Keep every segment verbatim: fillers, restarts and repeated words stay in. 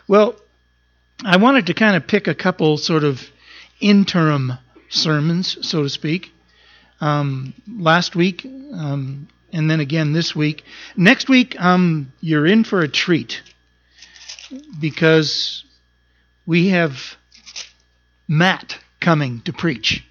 Well, I wanted to kind of pick a couple sort of interim sermons, so to speak. Um, last week, um, and then again this week. Next week, um, you're in for a treat because we have Matt coming to preach.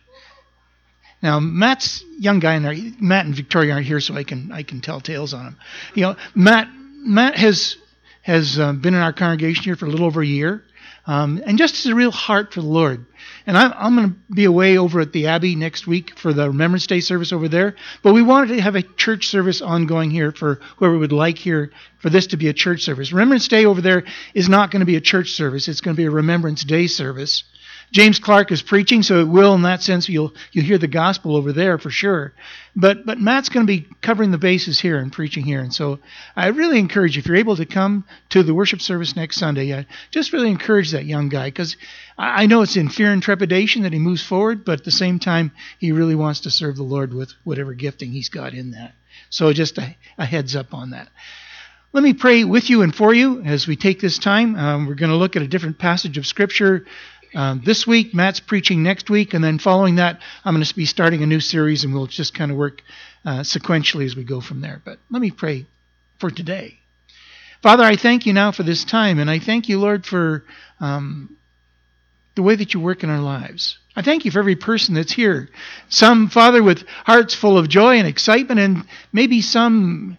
Now, Matt's young guy, and Matt and Victoria aren't here, so I can I can tell tales on him. You know, Matt Matt has has uh, been in our congregation here for a little over a year, um, and just has a real heart for the Lord. And I'm, I'm going to be away over at the Abbey next week for the Remembrance Day service over there. But we wanted to have a church service ongoing here for whoever would like here for this to be a church service. Remembrance Day over there is not going to be a church service. It's going to be a Remembrance Day service. James Clark is preaching, so it will, in that sense, you'll you'll hear the gospel over there for sure. But but Matt's going to be covering the bases here and preaching here. And so I really encourage you, if you're able to come to the worship service next Sunday, I just really encourage that young guy, because I know it's in fear and trepidation that he moves forward, but at the same time, he really wants to serve the Lord with whatever gifting he's got in that. So just a, a heads up on that. Let me pray with you and for you as we take this time. Um, we're going to look at a different passage of Scripture Um, this week. Matt's preaching next week, and then following that, I'm going to be starting a new series, and we'll just kind of work uh, sequentially as we go from there. But let me pray for today. Father, I thank you now for this time, and I thank you, Lord, for um, the way that you work in our lives. I thank you for every person that's here. Some, Father, with hearts full of joy and excitement, and maybe some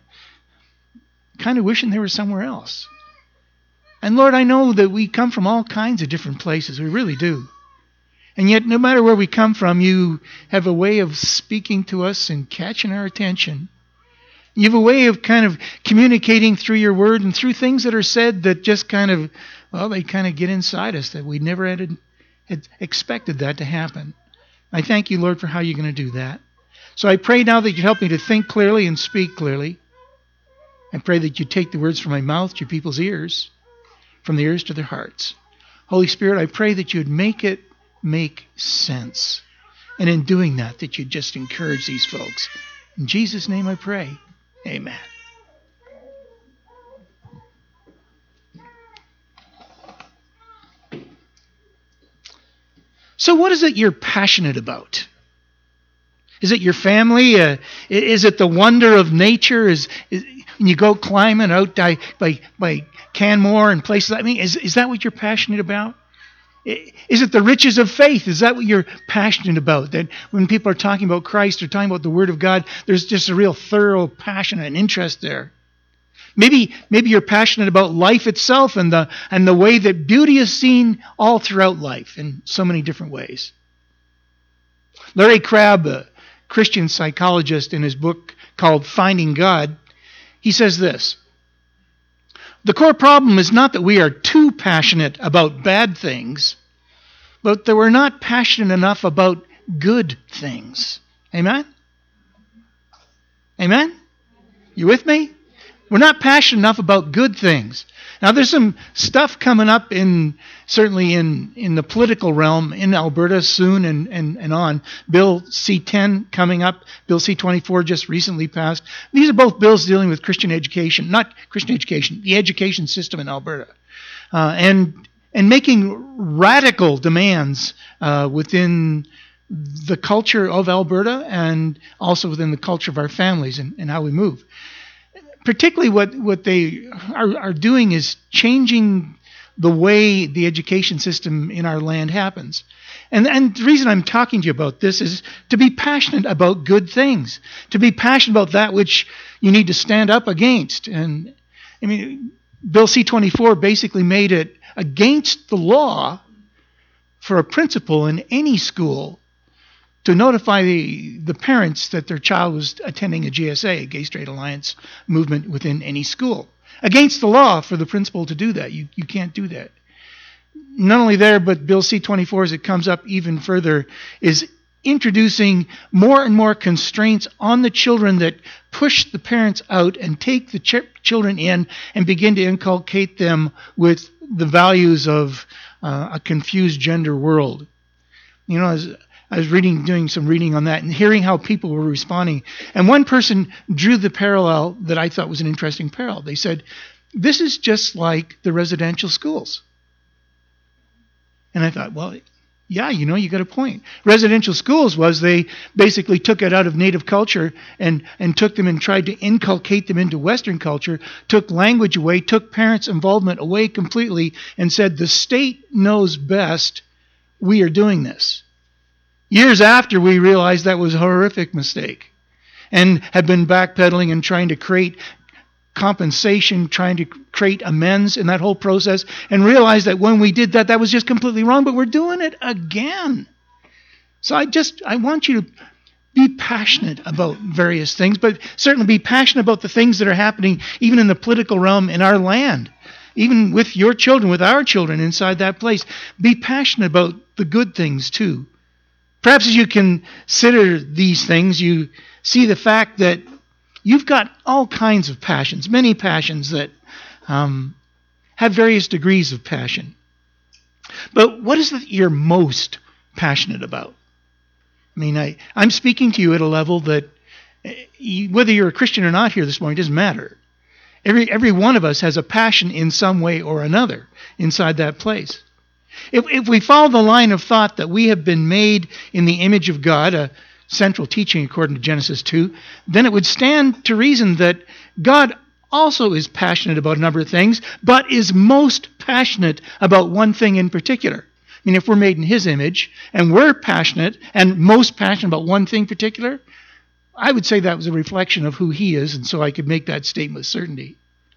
kind of wishing they were somewhere else. And Lord, I know that we come from all kinds of different places. We really do. And yet, no matter where we come from, you have a way of speaking to us and catching our attention. You have a way of kind of communicating through your word and through things that are said that just kind of, well, they kind of get inside us that we never had, had expected that to happen. I thank you, Lord, for how you're going to do that. So I pray now that you help me to think clearly and speak clearly. I pray that you take the words from my mouth to your people's ears, from the ears to their hearts. Holy Spirit, I pray that you'd make it make sense. And in doing that, that you'd just encourage these folks. In Jesus' name I pray. Amen. So what is it you're passionate about? Is it your family? Uh, is it the wonder of nature? Is, is when you go climbing out by by, by Canmore and places like I mean, is is that what you're passionate about? Is it the riches of faith? Is that what you're passionate about? That when people are talking about Christ or talking about the Word of God, there's just a real thorough passion and interest there. Maybe maybe you're passionate about life itself and the and the way that beauty is seen all throughout life in so many different ways. Larry Crabb, a Christian psychologist, in his book called Finding God, he says this: the core problem is not that we are too passionate about bad things, but that we're not passionate enough about good things. Amen? Amen? You with me? We're not passionate enough about good things. Now, there's some stuff coming up in certainly in, in the political realm in Alberta soon and, and, and on. Bill C ten coming up. Bill C twenty-four just recently passed. These are both bills dealing with Christian education, not Christian education, the education system in Alberta. Uh, and and making radical demands uh, within the culture of Alberta and also within the culture of our families and, and how we move. Particularly what, what they are, are doing is changing the way the education system in our land happens. And, and the reason I'm talking to you about this is to be passionate about good things, to be passionate about that which you need to stand up against. And I mean, Bill C twenty-four basically made it against the law for a principal in any school to notify the, the parents that their child was attending a G S A, a Gay Straight Alliance movement within any school. Against the law for the principal to do that. You you can't do that. Not only there, but Bill C twenty-four, as it comes up even further, is introducing more and more constraints on the children that push the parents out and take the ch- children in and begin to inculcate them with the values of uh, a confused gender world. You know, as I was reading, doing some reading on that and hearing how people were responding. And one person drew the parallel that I thought was an interesting parallel. They said, this is just like the residential schools. And I thought, well, yeah, you know, you got a point. Residential schools was they basically took it out of native culture and, and took them and tried to inculcate them into Western culture, took language away, took parents' involvement away completely, and said the state knows best. We are doing this. Years after, we realized that was a horrific mistake and have been backpedaling and trying to create compensation, trying to create amends in that whole process, and realized that when we did that, that was just completely wrong, but we're doing it again. So I just, I want you to be passionate about various things, but certainly be passionate about the things that are happening even in the political realm in our land, even with your children, with our children inside that place. Be passionate about the good things too. Perhaps as you consider these things, you see the fact that you've got all kinds of passions, many passions that um, have various degrees of passion. But what is it that you're most passionate about? I mean, I, I'm speaking to you at a level that whether you're a Christian or not here this morning doesn't matter. Every, every one of us has a passion in some way or another inside that place. If, if we follow the line of thought that we have been made in the image of God, a central teaching according to Genesis two, then it would stand to reason that God also is passionate about a number of things, but is most passionate about one thing in particular. I mean, if we're made in His image, and we're passionate, and most passionate about one thing in particular, I would say that was a reflection of who He is, and so I could make that statement with certainty.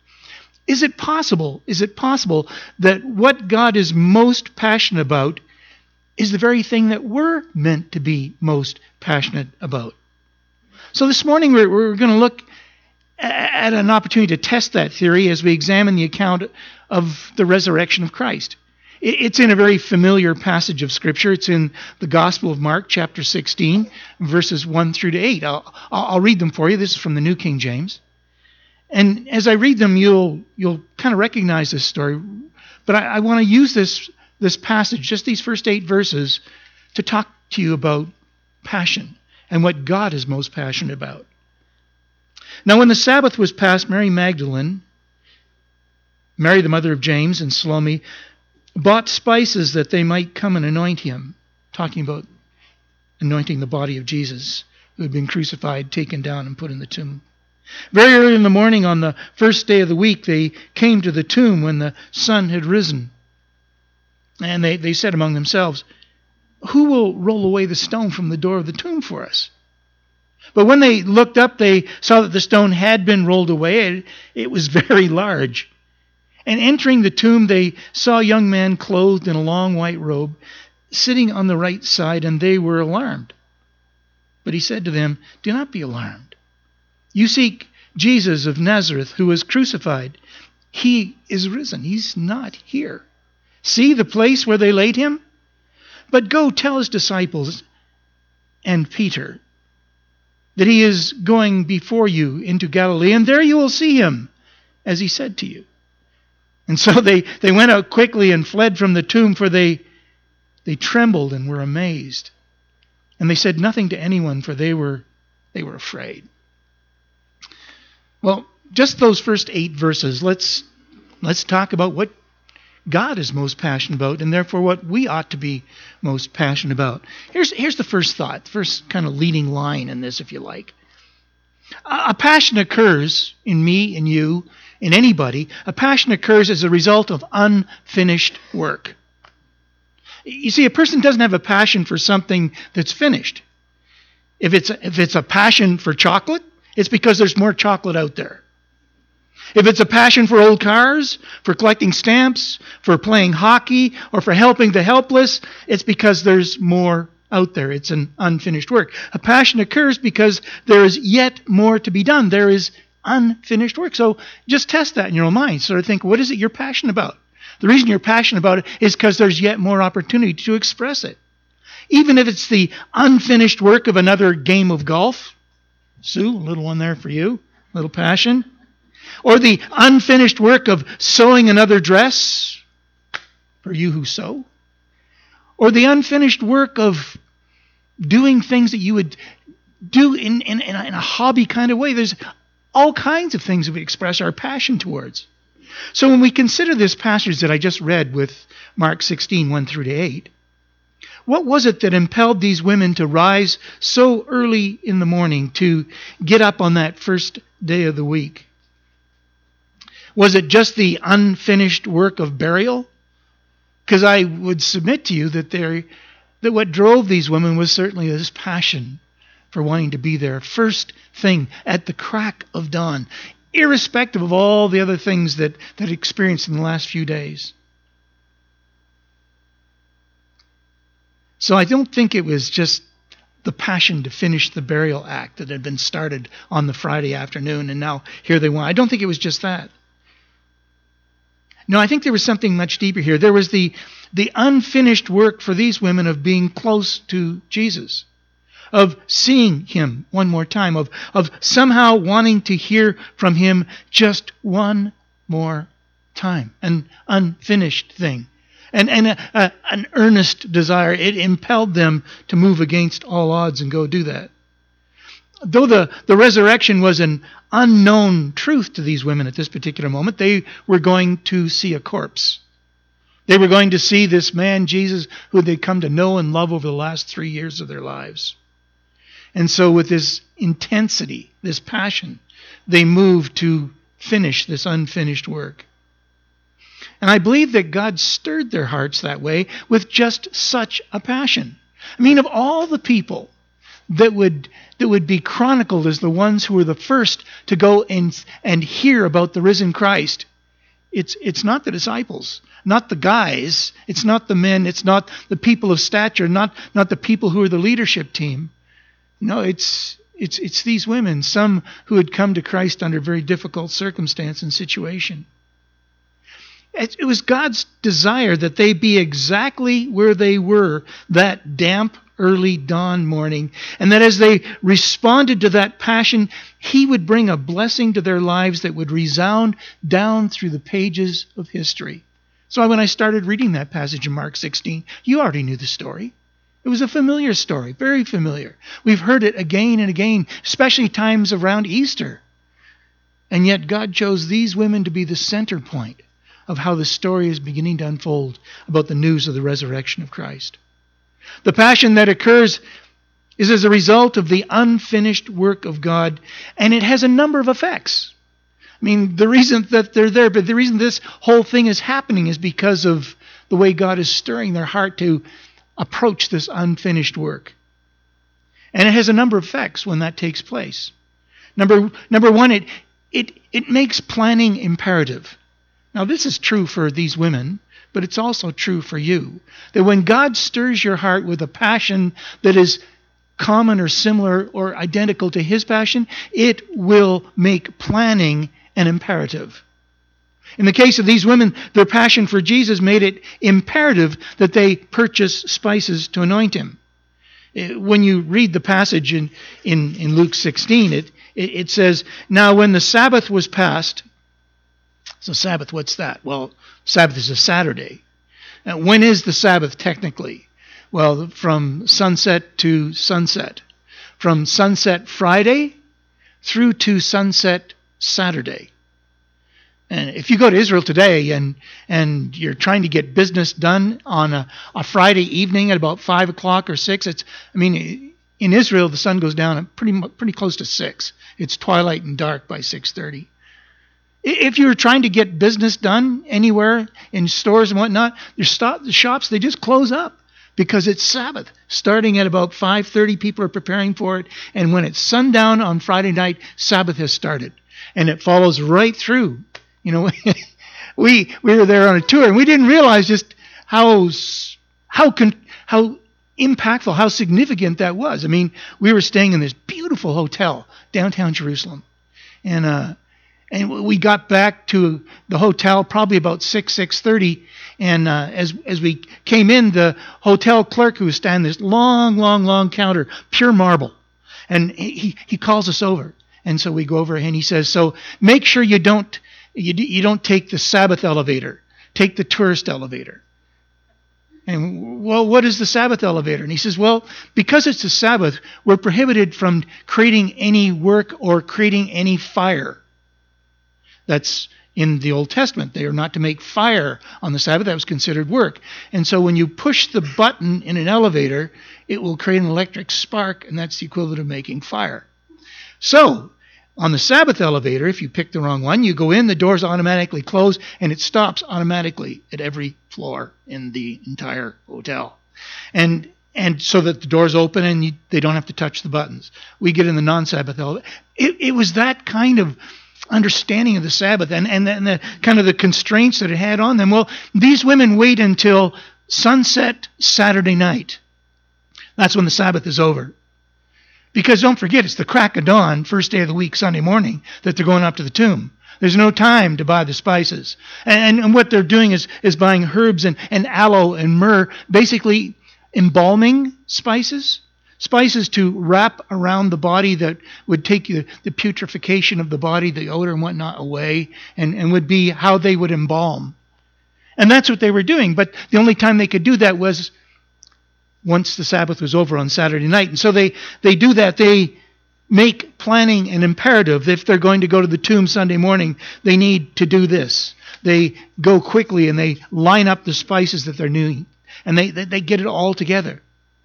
Is it possible, is it possible that what God is most passionate about is the very thing that we're meant to be most passionate about? So this morning we're, we're going to look at an opportunity to test that theory as we examine the account of the resurrection of Christ. It's in a very familiar passage of Scripture. It's in the Gospel of Mark, chapter sixteen, verses one through to eight. I'll, I'll read them for you. This is from the New King James. And as I read them, you'll you'll kind of recognize this story. But I, I want to use this this passage, just these first eight verses, to talk to you about passion and what God is most passionate about. Now when the Sabbath was past, Mary Magdalene, Mary the mother of James, and Salome bought spices that they might come and anoint him, talking about anointing the body of Jesus, who had been crucified, taken down, and put in the tomb. Very early in the morning on the first day of the week, they came to the tomb when the sun had risen. And they, they said among themselves, "Who will roll away the stone from the door of the tomb for us?" But when they looked up, they saw that the stone had been rolled away. It, it was very large. And entering the tomb, they saw a young man clothed in a long white robe, sitting on the right side, and they were alarmed. But he said to them, "Do not be alarmed. You seek Jesus of Nazareth, who was crucified. He is risen. He's not here. See the place where they laid him? But go tell his disciples and Peter that he is going before you into Galilee, and there you will see him, as he said to you." And so they, they went out quickly and fled from the tomb, for they, they trembled and were amazed. And they said nothing to anyone, for they were, they were afraid. Well, just those first eight verses, let's, let's talk about what God is most passionate about, and therefore what we ought to be most passionate about. Here's, here's the first thought, the first kind of leading line in this, if you like. A, a passion occurs in me, in you, in anybody. A passion occurs as a result of unfinished work. You see, a person doesn't have a passion for something that's finished. If it's if it's a passion for chocolate, it's because there's more chocolate out there. If it's a passion for old cars, for collecting stamps, for playing hockey, or for helping the helpless, it's because there's more out there. It's an unfinished work. A passion occurs because there is yet more to be done. There is unfinished work. So just test that in your own mind. Sort of think, what is it you're passionate about? The reason you're passionate about it is because there's yet more opportunity to express it. Even if it's the unfinished work of another game of golf. Sue, a little one there for you. A little passion. Or the unfinished work of sewing another dress for you who sew. Or the unfinished work of doing things that you would do in, in, in, a, in a hobby kind of way. There's all kinds of things that we express our passion towards. So when we consider this passage that I just read with Mark sixteen, one through to eight, what was it that impelled these women to rise so early in the morning to get up on that first day of the week? Was it just the unfinished work of burial? Because I would submit to you that there, that what drove these women was certainly this passion for wanting to be there first thing at the crack of dawn, irrespective of all the other things that that experienced in the last few days. So I don't think it was just the passion to finish the burial act that had been started on the Friday afternoon, and now here they were. I don't think it was just that. No, I think there was something much deeper here. There was the, the unfinished work for these women of being close to Jesus, of seeing him one more time, of, of somehow wanting to hear from him just one more time, an unfinished thing, and, and a, a, an earnest desire. It impelled them to move against all odds and go do that. Though the, the resurrection was an unknown truth to these women at this particular moment, they were going to see a corpse. They were going to see this man, Jesus, who they'd come to know and love over the last three years of their lives. And so with this intensity, this passion, they moved to finish this unfinished work. And I believe that God stirred their hearts that way with just such a passion. I mean, of all the people that would that would be chronicled as the ones who were the first to go and and hear about the risen Christ, it's it's not the disciples, not the guys, it's not the men, it's not the people of stature, not not the people who are the leadership team. No, it's it's it's these women, some who had come to Christ under very difficult circumstance and situation. It, it was God's desire that they be exactly where they were that damp early dawn morning, and that as they responded to that passion, he would bring a blessing to their lives that would resound down through the pages of history. So when I started reading that passage in Mark sixteen, you already knew the story. It was a familiar story, very familiar. We've heard it again and again, especially times around Easter. And yet God chose these women to be the center point of how the story is beginning to unfold about the news of the resurrection of Christ. The passion that occurs is as a result of the unfinished work of God, and it has a number of effects. I mean, the reason that they're there, but the reason this whole thing is happening is because of the way God is stirring their heart to approach this unfinished work. And it has a number of effects when that takes place. Number number one, it it it makes planning imperative. Now, this is true for these women, but it's also true for you. That when God stirs your heart with a passion that is common or similar or identical to his passion, it will make planning an imperative. In the case of these women, their passion for Jesus made it imperative that they purchase spices to anoint him. When you read the passage in, in, in Luke sixteen, it, it says, "Now when the Sabbath was past," so Sabbath, what's that? Well, Sabbath is a Saturday. Now, when is the Sabbath technically? Well, from sunset to sunset. From sunset Friday through to sunset Saturday. And if you go to Israel today and and you're trying to get business done on a, a Friday evening at about five o'clock or six, it's I mean in Israel the sun goes down at pretty pretty close to six. It's twilight and dark by six thirty. If you're trying to get business done anywhere in stores and whatnot, your stop, the shops, they just close up because it's Sabbath. Starting at about five thirty, people are preparing for it. And when it's sundown on Friday night, Sabbath has started. And it follows right through. You know, we we were there on a tour, and we didn't realize just how how how impactful, how significant that was. I mean, we were staying in this beautiful hotel downtown Jerusalem, and uh, and we got back to the hotel probably about six six thirty, and uh, as as we came in, the hotel clerk who was standing this long, long, long counter, pure marble, and he he calls us over, and so we go over, and he says, "So make sure you don't." You, you don't take the Sabbath elevator. Take the tourist elevator. And, well, what is the Sabbath elevator? And he says, well, because it's the Sabbath, we're prohibited from creating any work or creating any fire that's, in the Old Testament. They are not to make fire on the Sabbath. That was considered work. And so when you push the button in an elevator, it will create an electric spark, and that's the equivalent of making fire. So on the Sabbath elevator, if you pick the wrong one, you go in, the doors automatically close, and it stops automatically at every floor in the entire hotel. And and so that the doors open and you, they don't have to touch the buttons. We get in the non-Sabbath elevator. It, it was that kind of understanding of the Sabbath and, and, the, and the kind of the constraints that it had on them. Well, these women wait until sunset Saturday night. That's when the Sabbath is over. Because don't forget, it's the crack of dawn, first day of the week, Sunday morning, that they're going up to the tomb. There's no time to buy the spices. And, and what they're doing is, is buying herbs and, and aloe and myrrh, basically embalming spices. Spices to wrap around the body that would take the, the putrefaction of the body, the odor and whatnot away, and, and would be how they would embalm. And that's what they were doing. But the only time they could do that was once the Sabbath was over on Saturday night. And so they, they do that. They make planning an imperative. If they're going to go to the tomb Sunday morning, they need to do this. They go quickly and they line up the spices that they're doing. And they, they, they get it all together.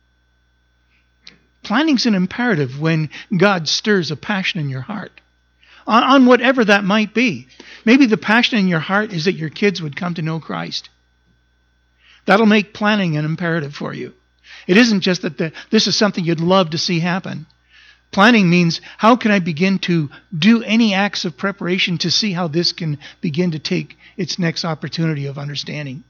Planning's an imperative when God stirs a passion in your heart. On, on whatever that might be. Maybe the passion in your heart is that your kids would come to know Christ. That'll make planning an imperative for you. It isn't just that the, this is something you'd love to see happen. Planning means, how can I begin to do any acts of preparation to see how this can begin to take its next opportunity of understanding?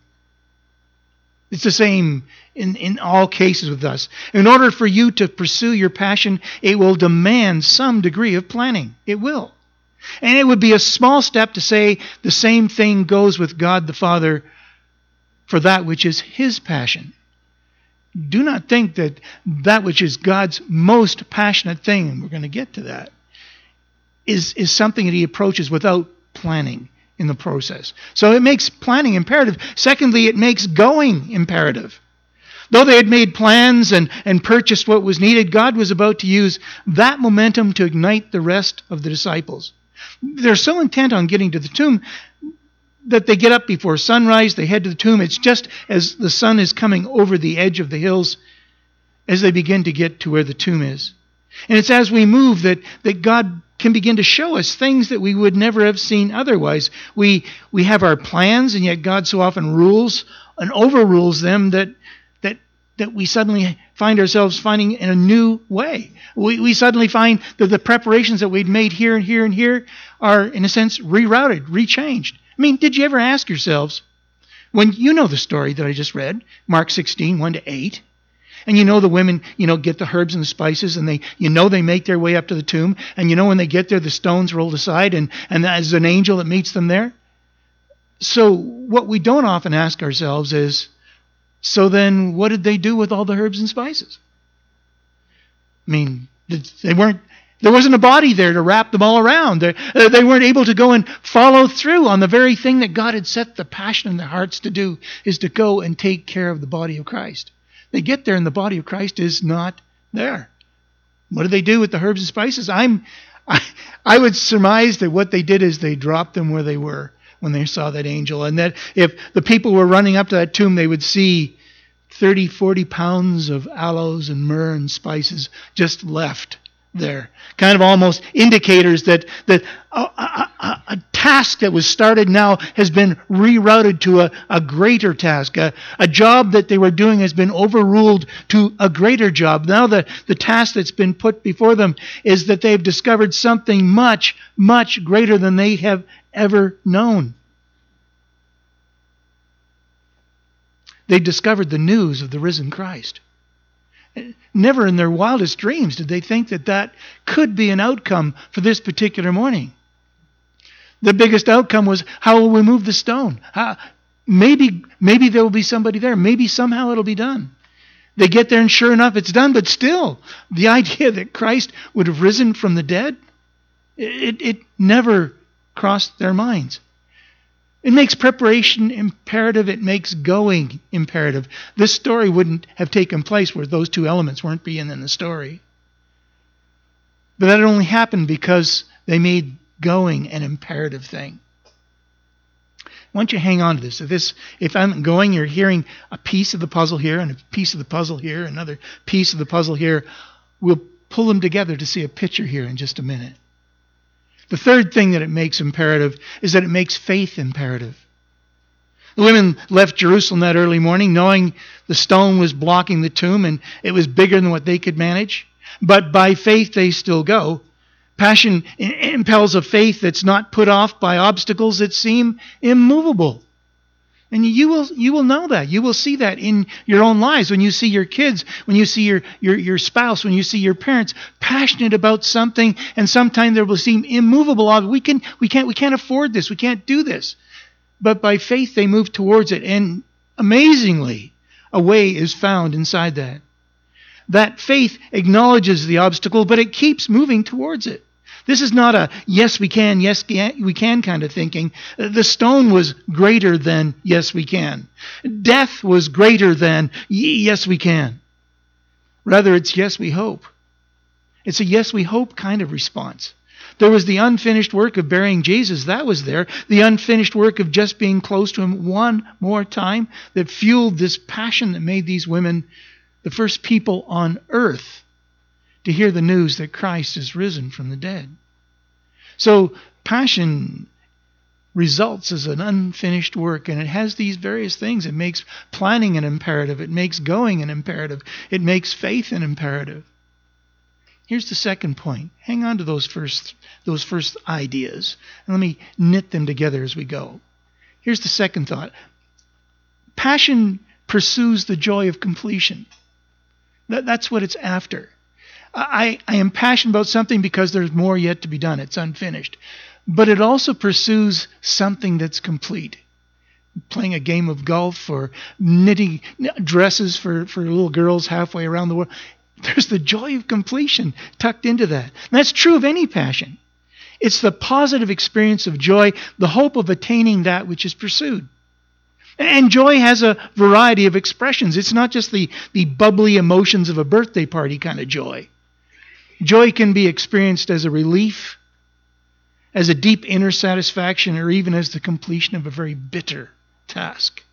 It's the same in, in all cases with us. In order for you to pursue your passion, it will demand some degree of planning. It will. And it would be a small step to say the same thing goes with God the Father for that which is His passion. Do not think that that which is God's most passionate thing, and we're going to get to that, is, is something that He approaches without planning in the process. So it makes planning imperative. Secondly, it makes going imperative. Though they had made plans and, and purchased what was needed, God was about to use that momentum to ignite the rest of the disciples. They're so intent on getting to the tomb that they get up before sunrise, they head to the tomb. It's just as the sun is coming over the edge of the hills as they begin to get to where the tomb is. And it's as we move that, that God can begin to show us things that we would never have seen otherwise. We we have our plans, and yet God so often rules and overrules them that that that we suddenly find ourselves finding in a new way. We we suddenly find that the preparations that we'd made here and here and here are, in a sense, rerouted, rechanged. I mean, did you ever ask yourselves, when you know the story that I just read, Mark sixteen, one to eight, and you know the women, you know, get the herbs and the spices, and they, you know, they make their way up to the tomb, and you know when they get there, the stones rolled aside, and, and there's an angel that meets them there. So what we don't often ask ourselves is, so then what did they do with all the herbs and spices? I mean, they weren't, there wasn't a body there to wrap them all around. They, they weren't able to go and follow through on the very thing that God had set the passion in their hearts to do, is to go and take care of the body of Christ. They get there and the body of Christ is not there. What do they do with the herbs and spices? I'm, I, I would surmise that what they did is they dropped them where they were when they saw that angel. And that if the people were running up to that tomb, they would see thirty, forty pounds of aloes and myrrh and spices just left there. Kind of almost indicators that, that a, a, a, a task that was started now has been rerouted to a, a greater task. A, a job that they were doing has been overruled to a greater job. Now the, the task that's been put before them is that they've discovered something much, much greater than they have ever known. They discovered the news of the risen Christ. Never in their wildest dreams did they think that that could be an outcome for this particular morning. The biggest outcome was, how will we move the stone? How, maybe, maybe there will be somebody there. Maybe somehow it'll be done. They get there and sure enough it's done, but still, the idea that Christ would have risen from the dead, it, it never crossed their minds. It makes preparation imperative. It makes going imperative. This story wouldn't have taken place where those two elements weren't being in the story. But that only happened because they made going an imperative thing. I want you to hang on to this. If this, if I'm going, you're hearing a piece of the puzzle here and a piece of the puzzle here, another piece of the puzzle here. We'll pull them together to see a picture here in just a minute. The third thing that it makes imperative is that it makes faith imperative. The women left Jerusalem that early morning knowing the stone was blocking the tomb and it was bigger than what they could manage. But by faith they still go. Passion impels a faith that's not put off by obstacles that seem immovable. And you will you will know that. You will see that in your own lives when you see your kids, when you see your, your, your spouse, when you see your parents passionate about something, and sometimes there will seem immovable. We can we can't we can't afford this. We can't do this. But by faith they move towards it, and amazingly, a way is found inside that. That faith acknowledges the obstacle, but it keeps moving towards it. This is not a yes we can, yes we can kind of thinking. The stone was greater than yes we can. Death was greater than yes we can. Rather, it's yes we hope. It's a yes we hope kind of response. There was the unfinished work of burying Jesus. That was there. The unfinished work of just being close to him one more time that fueled this passion that made these women the first people on earth to hear the news that Christ is risen from the dead. So passion results as an unfinished work, and it has these various things. It makes planning an imperative. It makes going an imperative. It makes faith an imperative. Here's the second point. Hang on to those first those first ideas, and let me knit them together as we go. Here's the second thought. Passion pursues the joy of completion. That, that's what it's after. I, I am passionate about something because there's more yet to be done. It's unfinished. But it also pursues something that's complete. Playing a game of golf or knitting dresses for, for little girls halfway around the world. There's the joy of completion tucked into that. And that's true of any passion. It's the positive experience of joy, the hope of attaining that which is pursued. And joy has a variety of expressions. It's not just the, the bubbly emotions of a birthday party kind of joy. Joy can be experienced as a relief, as a deep inner satisfaction, or even as the completion of a very bitter task.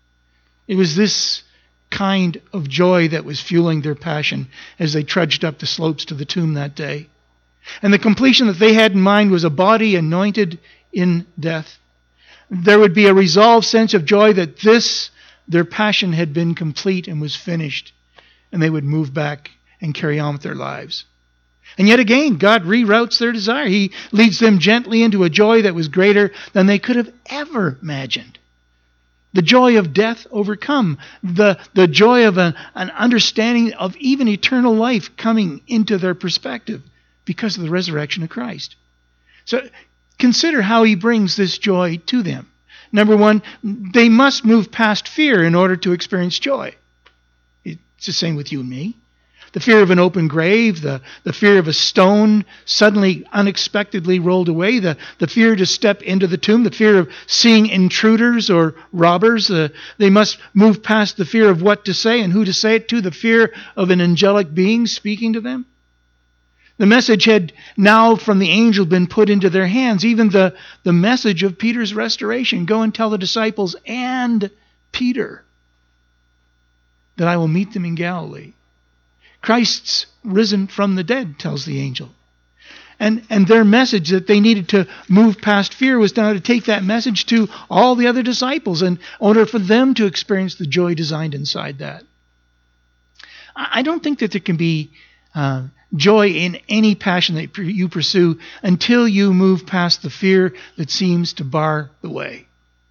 It was this kind of joy that was fueling their passion as they trudged up the slopes to the tomb that day. And the completion that they had in mind was a body anointed in death. There would be a resolved sense of joy that this, their passion, had been complete and was finished, and they would move back and carry on with their lives. And yet again, God reroutes their desire. He leads them gently into a joy that was greater than they could have ever imagined. The joy of death overcome. The, the joy of an, an understanding of even eternal life coming into their perspective because of the resurrection of Christ. So consider how he brings this joy to them. Number one, they must move past fear in order to experience joy. It's the same with you and me. The fear of an open grave, the, the fear of a stone suddenly unexpectedly rolled away, the, the fear to step into the tomb, the fear of seeing intruders or robbers. Uh, they must move past the fear of what to say and who to say it to, the fear of an angelic being speaking to them. The message had now from the angel been put into their hands, even the, the message of Peter's restoration. Go and tell the disciples and Peter that I will meet them in Galilee. Christ's risen from the dead, tells the angel. And, and their message that they needed to move past fear was now to take that message to all the other disciples in order for them to experience the joy designed inside that. I don't think that there can be uh, joy in any passion that you pursue until you move past the fear that seems to bar the way.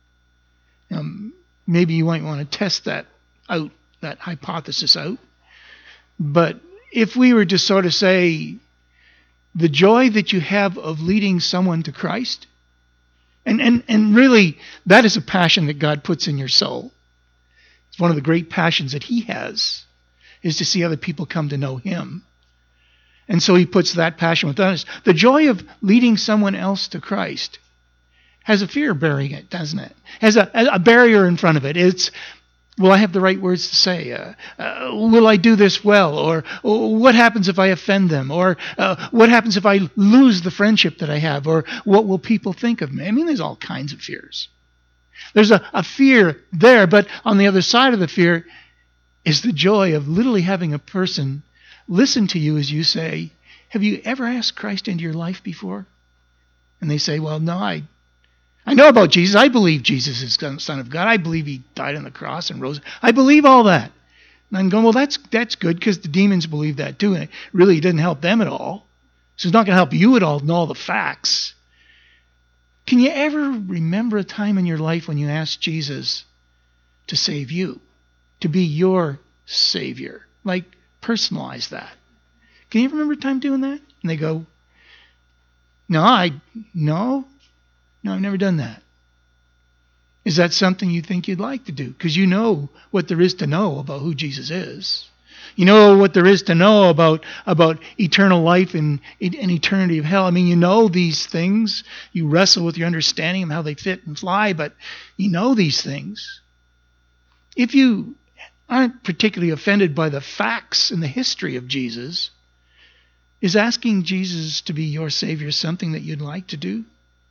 Um, maybe you might want to test that out, that hypothesis out. But if we were to sort of say, the joy that you have of leading someone to Christ, and, and, and really that is a passion that God puts in your soul. It's one of the great passions that he has, is to see other people come to know him. And so he puts that passion within us. The joy of leading someone else to Christ has a fear bearing it, doesn't it? Has a, a barrier in front of it. It's, will I have the right words to say? Uh, uh, will I do this well? Or, or what happens if I offend them? Or uh, what happens if I lose the friendship that I have? Or what will people think of me? I mean, there's all kinds of fears. There's a, a fear there, but on the other side of the fear is the joy of literally having a person listen to you as you say, have you ever asked Christ into your life before? And they say, well, no, I I know about Jesus. I believe Jesus is the Son of God. I believe he died on the cross and rose. I believe all that. And I'm going, well, that's that's good because the demons believe that too. And it really didn't help them at all. So it's not going to help you at all know all the facts. Can you ever remember a time in your life when you asked Jesus to save you, to be your Savior? Like, personalize that. Can you ever remember a time doing that? And they go, no, I, no, no, I've never done that. Is that something you think you'd like to do? Because you know what there is to know about who Jesus is. You know what there is to know about, about eternal life and an eternity of hell. I mean, you know these things. You wrestle with your understanding of how they fit and fly, but you know these things. If you aren't particularly offended by the facts and the history of Jesus, is asking Jesus to be your Savior something that you'd like to do?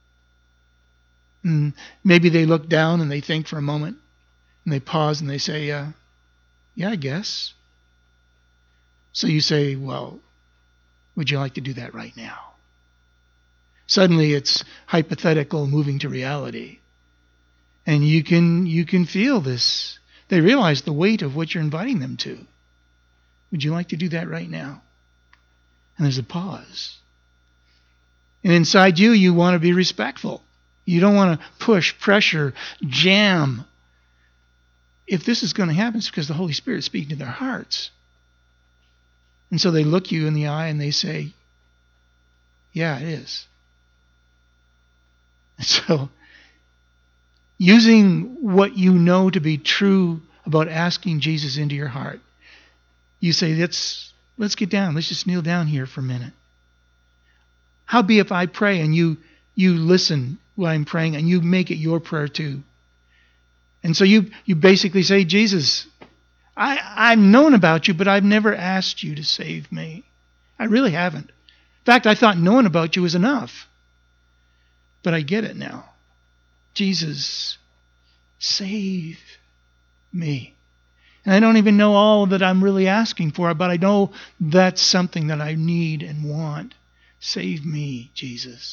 And maybe they look down and they think for a moment, and they pause and they say, uh, yeah, I guess. So you say, well, would you like to do that right now? Suddenly it's hypothetical moving to reality. And you can you can feel this. They realize the weight of what you're inviting them to. Would you like to do that right now? And there's a pause. And inside you, you want to be respectful. You don't want to push, pressure, jam. If this is going to happen, it's because the Holy Spirit is speaking to their hearts. And so they look you in the eye and they say, yeah, it is. And so, using what you know to be true about asking Jesus into your heart, you say, let's, let's get down. Let's just kneel down here for a minute. How be if I pray and you you listen while I'm praying and you make it your prayer too? And so you, you basically say, Jesus, I, I've known about you, but I've never asked you to save me. I really haven't. In fact, I thought knowing about you was enough. But I get it now. Jesus, save me. And I don't even know all that I'm really asking for, but I know that's something that I need and want. Save me, Jesus.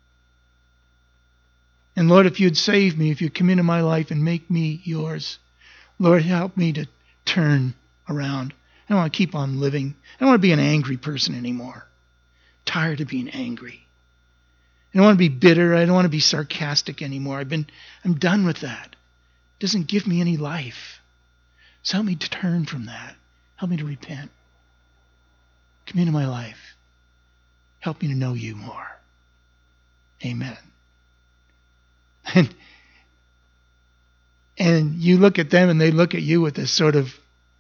And Lord, if you'd save me, if you'd come into my life and make me yours, Lord, help me to turn around. I don't want to keep on living. I don't want to be an angry person anymore. I'm tired of being angry. I don't want to be bitter. I don't want to be sarcastic anymore. I've been, I'm done with that. It doesn't give me any life. So help me to turn from that. Help me to repent. Come into my life. Help me to know you more. Amen. And, and you look at them and they look at you with this sort of,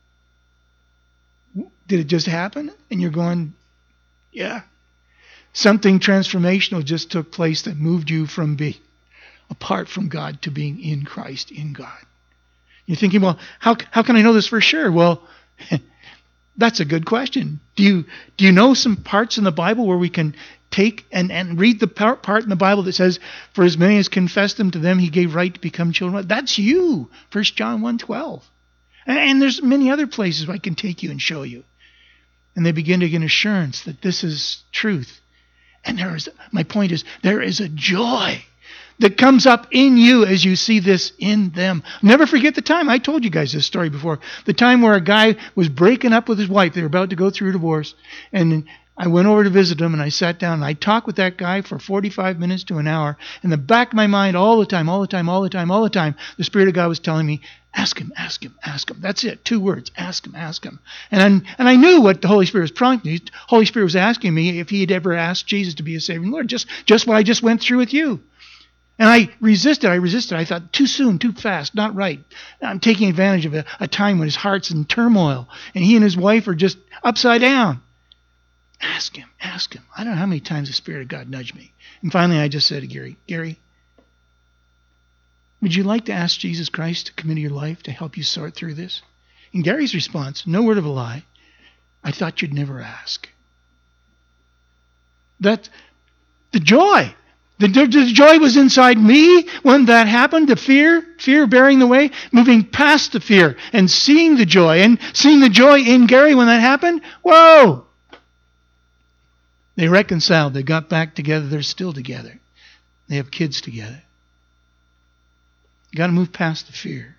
did it just happen? And you're going, yeah. Something transformational just took place that moved you from being apart from God to being in Christ, in God. You're thinking, well, how how can I know this for sure? Well, that's a good question. Do you do you know some parts in the Bible where we can take and, and read the part, part in the Bible that says, for as many as confessed him to them, he gave right to become children? That's you, First John one twelve. And, and there's many other places I can take you and show you. And they begin to get assurance that this is truth. And there is, my point is, there is a joy that comes up in you as you see this in them. Never forget the time. I told you guys this story before. The time where a guy was breaking up with his wife. They were about to go through a divorce. And I went over to visit him and I sat down and I talked with that guy for forty-five minutes to an hour. In the back of my mind, all the time, all the time, all the time, all the time, the Spirit of God was telling me, ask him, ask him, ask him. That's it. Two words. Ask him, ask him. And I'm, and I knew what the Holy Spirit was prompting me. The Holy Spirit was asking me if he had ever asked Jesus to be his Savior and Lord. Just, just what I just went through with you. And I resisted, I resisted. I thought, too soon, too fast, not right. I'm taking advantage of a, a time when his heart's in turmoil and he and his wife are just upside down. Ask him, ask him. I don't know how many times the Spirit of God nudged me. And finally I just said to Gary, Gary, would you like to ask Jesus Christ to come into your life to help you sort through this? And Gary's response, no word of a lie, I thought you'd never ask. That, the joy. The, the, the joy was inside me when that happened, the fear, fear bearing the way, moving past the fear and seeing the joy, and seeing the joy in Gary when that happened. Whoa! They reconciled. They got back together. They're still together. They have kids together. You got to move past the fear.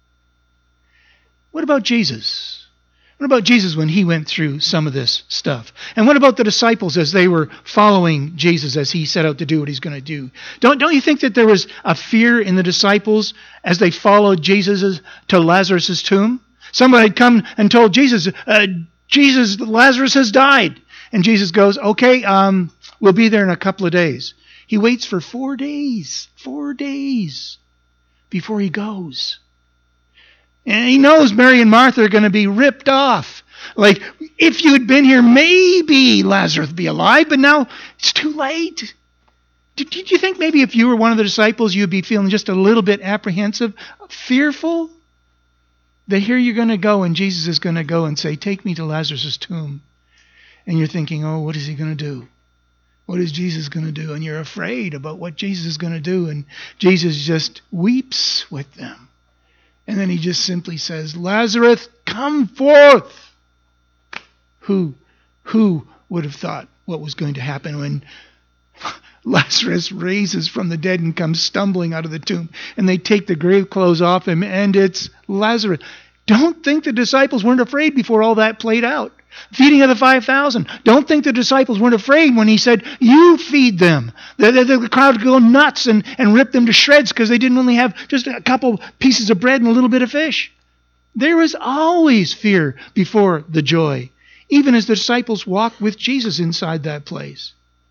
What about Jesus? What about Jesus when he went through some of this stuff? And what about the disciples as they were following Jesus as he set out to do what he's going to do? Don't, don't you think that there was a fear in the disciples as they followed Jesus to Lazarus' tomb? Somebody had come and told Jesus, uh, Jesus, Lazarus has died. And Jesus goes, okay, um, we'll be there in a couple of days. He waits for four days, four days before he goes. And he knows Mary and Martha are going to be ripped off. Like, if you had been here, maybe Lazarus would be alive, but now it's too late. Did, did you think maybe if you were one of the disciples, you'd be feeling just a little bit apprehensive, fearful? That here you're going to go and Jesus is going to go and say, take me to Lazarus' tomb. And you're thinking, oh, what is he going to do? What is Jesus going to do? And you're afraid about what Jesus is going to do. And Jesus just weeps with them. And then he just simply says, Lazarus, come forth. Who, who would have thought what was going to happen when Lazarus raises from the dead and comes stumbling out of the tomb, and they take the grave clothes off him, and it's Lazarus. Don't think the disciples weren't afraid before all that played out. Feeding of the five thousand. Don't think the disciples weren't afraid when he said, you feed them. The, the, the crowd would go nuts and, and rip them to shreds because they didn't only have just a couple pieces of bread and a little bit of fish. There was always fear before the joy, even as the disciples walked with Jesus inside that place.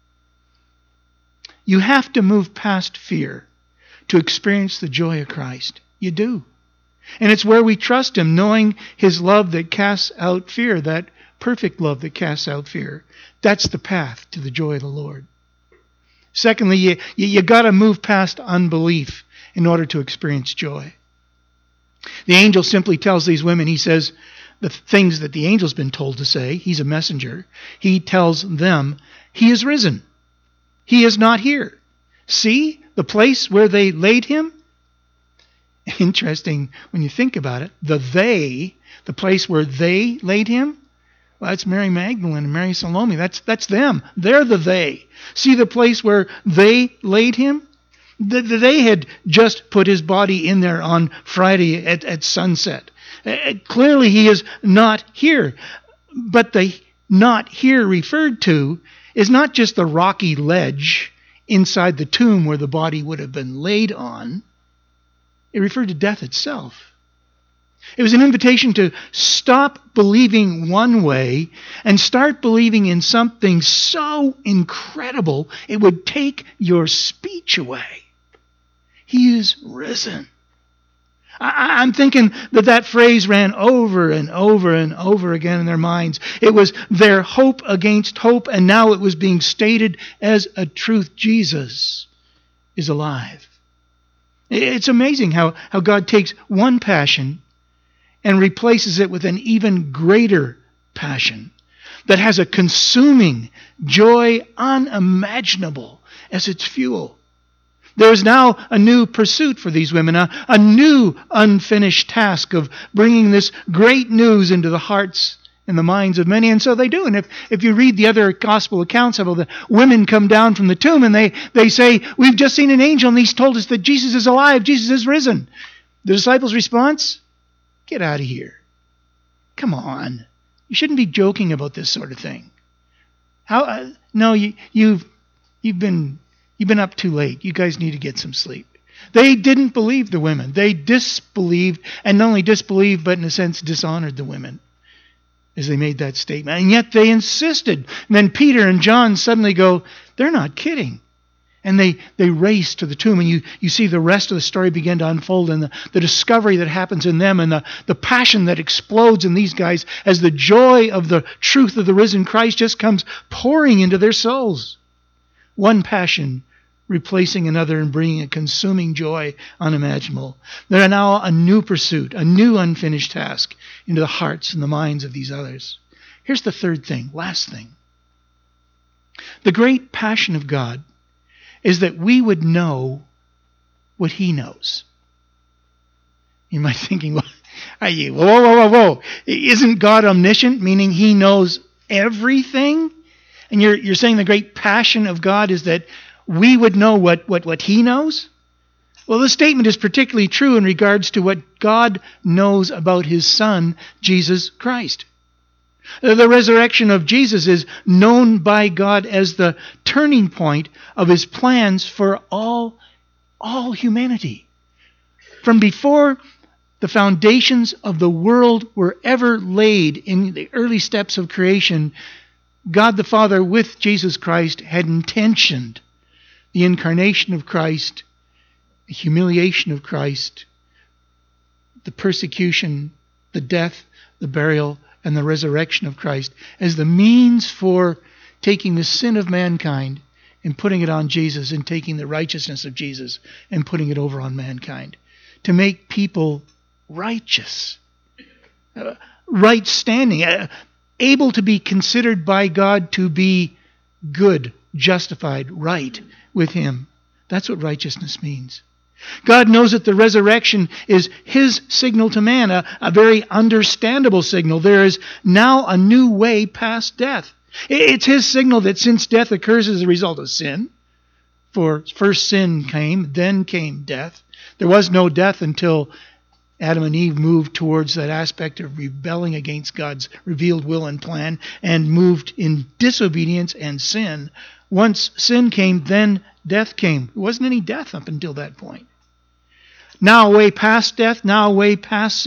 You have to move past fear to experience the joy of Christ. You do. And it's where we trust him, knowing his love that casts out fear, that perfect love that casts out fear. That's the path to the joy of the Lord. Secondly, you, you, you got to move past unbelief in order to experience joy. The angel simply tells these women, he says the things that the angel's been told to say. He's a messenger. He tells them, he is risen. He is not here. See the place where they laid him? Interesting when you think about it. The they, the place where they laid him, well, that's Mary Magdalene and Mary Salome. That's that's them. They're the they. See the place where they laid him? The, the, they had just put his body in there on Friday at, at sunset. Uh, clearly he is not here. But the not here referred to is not just the rocky ledge inside the tomb where the body would have been laid on. It referred to death itself. It was an invitation to stop believing one way and start believing in something so incredible it would take your speech away. He is risen. I, I'm thinking that that phrase ran over and over and over again in their minds. It was their hope against hope, and now it was being stated as a truth. Jesus is alive. It's amazing how, how God takes one passion and replaces it with an even greater passion that has a consuming joy unimaginable as its fuel. There is now a new pursuit for these women, a, a new unfinished task of bringing this great news into the hearts and the minds of many. And so they do. And if, if you read the other gospel accounts of it, the women come down from the tomb and they, they say, we've just seen an angel and he's told us that Jesus is alive, Jesus is risen. The disciples' response? Get out of here. Come on. You shouldn't be joking about this sort of thing. How? Uh, no, you, you've you've been you've been up too late. You guys need to get some sleep. They didn't believe the women. They disbelieved, and not only disbelieved, but in a sense dishonored the women as they made that statement. And yet they insisted. And then Peter and John suddenly go, they're not kidding. And they, they race to the tomb, and you, you see the rest of the story begin to unfold, and the, the discovery that happens in them, and the, the passion that explodes in these guys as the joy of the truth of the risen Christ just comes pouring into their souls. One passion replacing another and bringing a consuming joy unimaginable. There are now a new pursuit, a new unfinished task into the hearts and the minds of these others. Here's the third thing, last thing. The great passion of God is that we would know what he knows. You might be thinking, well, are you, whoa, whoa, whoa, whoa. Isn't God omniscient, meaning he knows everything? And you're you're saying the great passion of God is that we would know what, what, what he knows? Well, this statement is particularly true in regards to what God knows about his Son, Jesus Christ. The resurrection of Jesus is known by God as the turning point of his plans for all, all humanity. From before the foundations of the world were ever laid in the early steps of creation, God the Father with Jesus Christ had intentioned the incarnation of Christ, the humiliation of Christ, the persecution, the death, the burial, and the resurrection of Christ as the means for taking the sin of mankind and putting it on Jesus, and taking the righteousness of Jesus and putting it over on mankind, to make people righteous, uh, right standing, uh, able to be considered by God to be good, justified, right with him. That's what righteousness means. God knows that the resurrection is his signal to man, a, a very understandable signal. There is now a new way past death. It's his signal that since death occurs as a result of sin, for first sin came, then came death. There was no death until Adam and Eve moved towards that aspect of rebelling against God's revealed will and plan and moved in disobedience and sin. Once sin came, then death came. There wasn't any death up until that point. Now a way past death, now a way past sin.